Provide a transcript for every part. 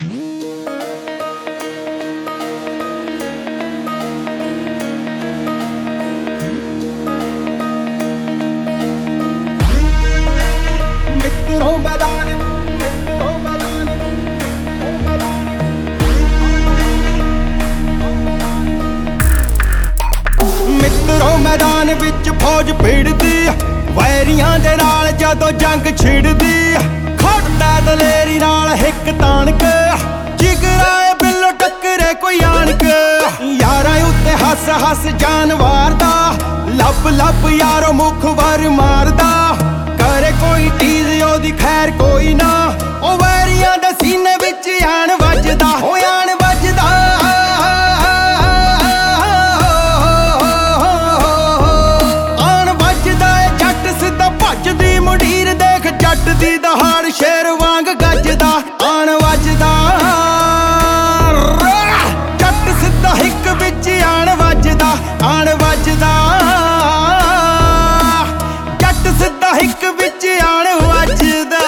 ਮਿੱਤਰੋਂ ਮੈਦਾਨ ਮਿੱਤਰੋਂ ਮੈਦਾਨ ਵਿੱਚ ਫੌਜ ਭਿੜਦੀ, ਵੈਰੀਆਂ ਦੇ ਨਾਲ ਜਦੋਂ ਜੰਗ ਛਿੜਦੀ, ਖੜਦਾ ਦਲੇਰੀ ਨਾਲ ਹਿੱਕ ਤਾਣ ਕੇ, ਜਿਗਰਾਏ ਬਿੱਲੋ ਟੱਕਰੇ ਕੋਈ ਆਣ ਕੇ, ਯਾਰਾਂ ਉੱਤੇ ਹੱਸ ਹੱਸ ਜਾਨ ਵਾਰਦਾ, ਲੱਭ ਲੱਭ ਯਾਰੋ ਮੁਖ ਵਾਰ ਮਾਰਦਾ, ਕਰੇ ਕੋਈ ਟੀਜ਼ ਉਹਦੀ ਖੈਰ ਕੋਈ ਨਾ, ਉਹ ਵੈਰੀਆਂ ਦੇ ਸੀਨੇ ਵਿੱਚ ਆਣ ਵੱਜਦਾ, ਉਹ ਆਣ ਵੱਜਦਾ। ਭੱਜਦੀ ਮੁੰਡੀਰ ਦੇਖ ਜੱਟ ਦੀ ਦਹਾੜ, ਸ਼ੇਰ ਵਾਂਗ ਗੱਜਦਾ, ਆਣ ਵੱਜਦਾ, ਜੱਟ ਸਿੱਧਾ ਹਿੱਕ ਵਿੱਚ ਆਣ ਵੱਜਦਾ, ਆਣ ਵੱਜਦਾ, ਜੱਟ ਸਿੱਧਾ ਹਿੱਕ ਵਿੱਚ ਆਣ ਵੱਜਦਾ।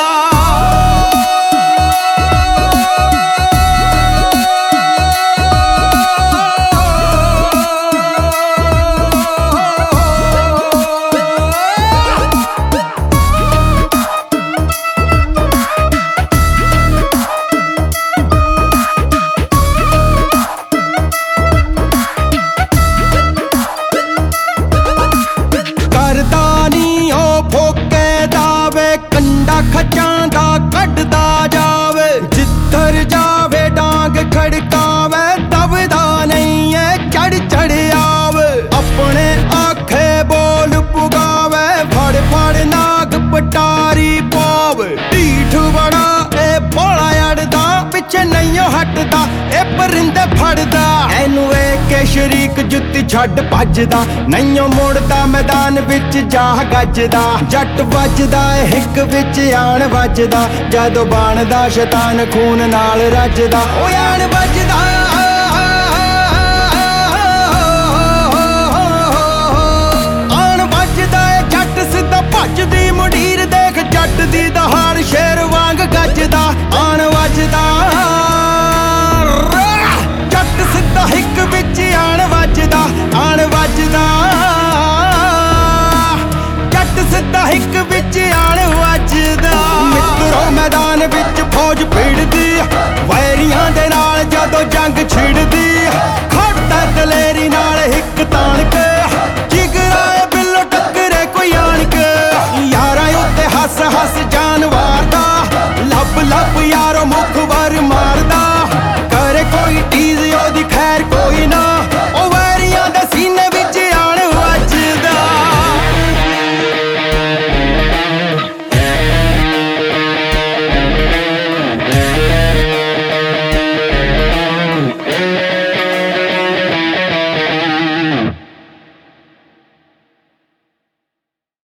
ਖੱਚਾਂ ਦਾ ਕੱਢਦਾ ਜਾਵੇ, ਜਿੱਧਰ ਜਾਵੇ ਡਾਂਗ ਖੜਕਾਵੇ, ਦਬਦਾ ਨਹੀਂ ਏ ਚੜ ਚੜ ਆਵੇ, ਆਪਣੇ ਆਖੇ ਬੋਲ ਪੁਗਾਵੇ, ਫੜ ਫੜ ਨਾਗ ਪਟਾਰੀ ਪਾਵੇ, ਢੀਠ ਬੜਾ ਇਹ ਭੋਲਾ ਅੜਦਾ, ਪਿੱਛੇ ਨਹੀਂ ਹਟਦਾ ਇਹ ਪਰਿੰਦੇ ਫੜਦਾ, ਇਹਨੂੰ ਵੇਖ ਕੇ ਸ਼ਰੀਕ ਜੁੱਤੀ ਛੱਡ ਭੱਜਦਾ, ਨਹੀਂ ਮੁੜਦਾ ਮੈਦਾਨ ਵਿੱਚ ਜਾ ਗੱਜਦਾ, ਜੱਟ ਵੱਜਦਾ ਹਿੱਕ ਵਿੱਚ ਆਣ ਵੱਜਦਾ, ਜਦੋਂ ਬਣਦਾ ਸ਼ੈਤਾਨ ਖੂਨ ਨਾਲ ਰੱਜਦਾ, ਉਹ ਆਣ ਵੱਜਦਾ। ਆਣ ਵੱਜਦਾ ਜੱਟ ਸਿੱਧਾ ਭੱਜਦੀ ਮੁੰਡੀਰ ਦੇਖ ਜੱਟ ਦੀ ਦਹਾੜ, ਸ਼ੇਰ ਵਾਂਗ ਗੱਜਦਾ, ਆਣ